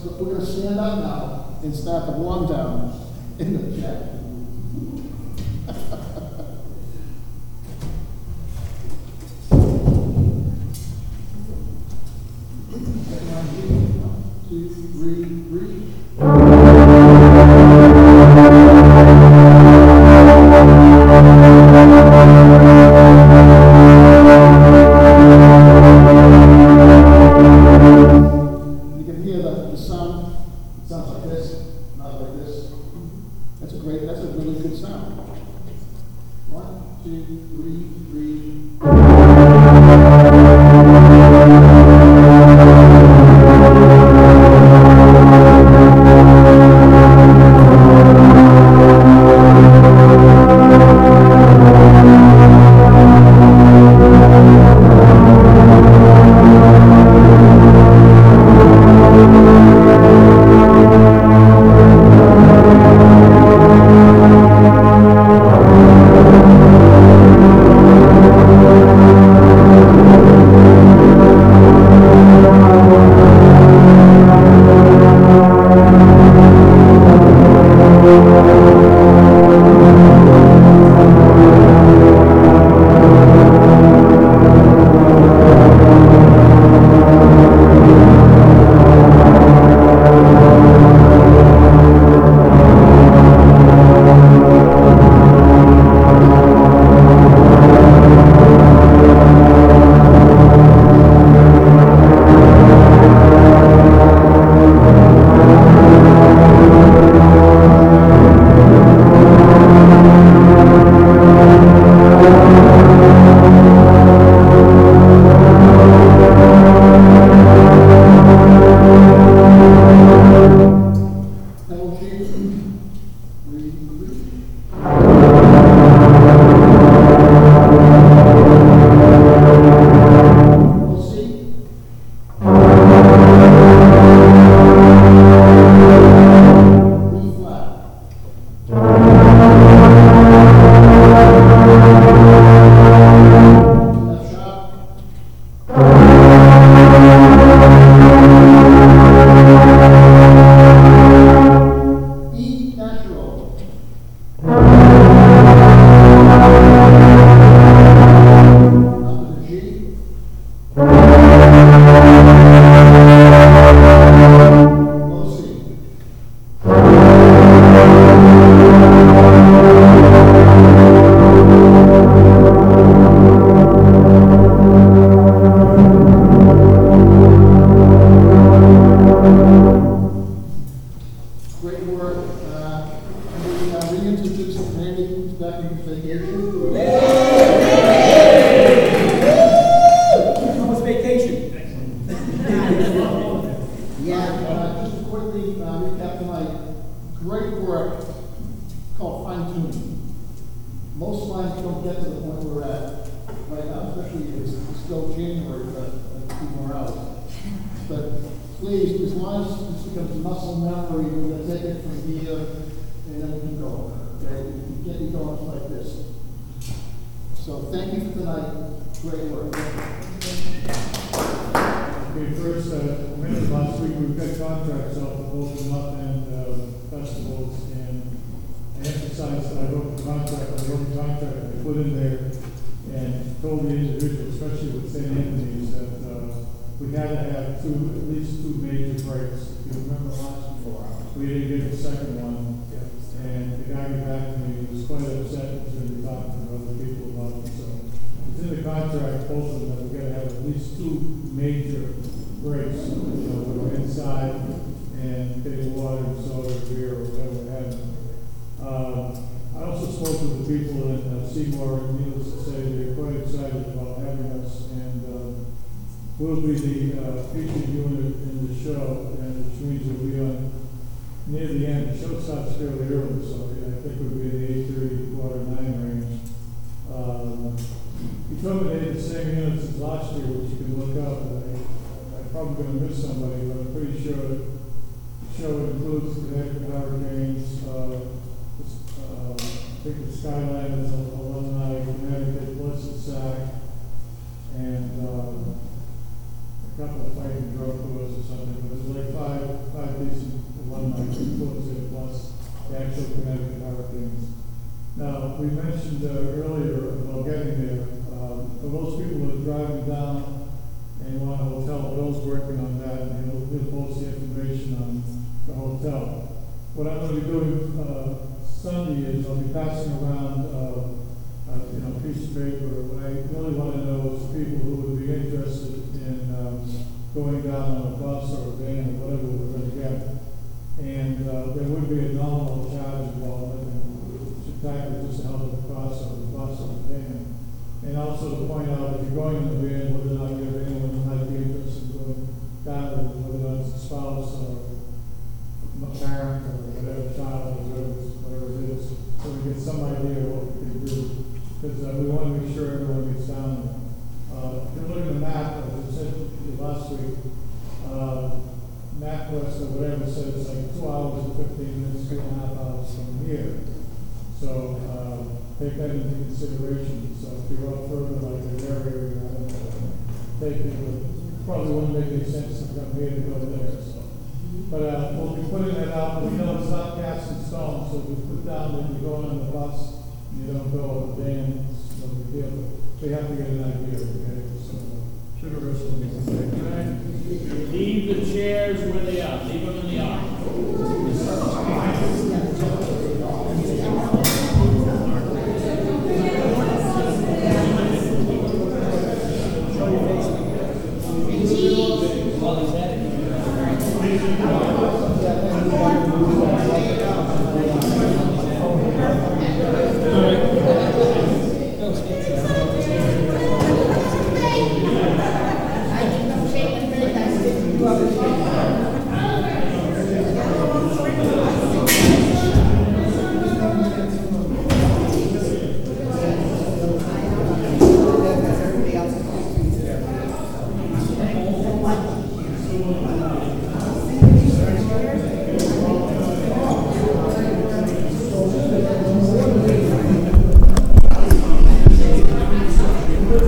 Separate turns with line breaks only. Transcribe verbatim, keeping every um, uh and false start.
we're going to stand up now and start the warm down in the chat. One, two, three, three.
a couple of fighting drug bullets or something, but it was like five, five potential Connecticut hurricanes. Now, we mentioned uh, earlier about getting there. Um, for those people who are driving down and want a hotel, Bill's working on that, and he'll, he'll post the information on the hotel. What I'm going to be doing uh, Sunday is I'll be passing around, uh, uh, you know, a piece of paper. What I really want to know is people who would be interested in um, going down on a bus or a van or whatever we're going to get. And uh, there would be a nominal charge involved, and should tackle just to help with the cost of the bus or the van. And also to point out, if you're going in the van, whether or not you have anyone who might be interested in going down, whether or not it's a spouse or a parent or whatever, child, or whatever, whatever it is, so we get some idea of what we can do. Because uh, we want to make sure everyone gets down there. Uh, if you look at the map, as I said last week, uh, MapQuest or whatever said it's like two hours and fifteen minutes, two and a half hours from here. So uh, take that into consideration. So if you're up further, like the area, I don't know, take it, but probably wouldn't make any sense to come here to go there. So. But uh, we'll be putting that out. We know it's not cast in stone, so we put down that you're going on the bus and you don't go on the van, it's no big deal. We have to get an idea, okay? So, should have wrestled me today.
Leave the chairs where they are. Leave them in the aisle. Well, he's had it.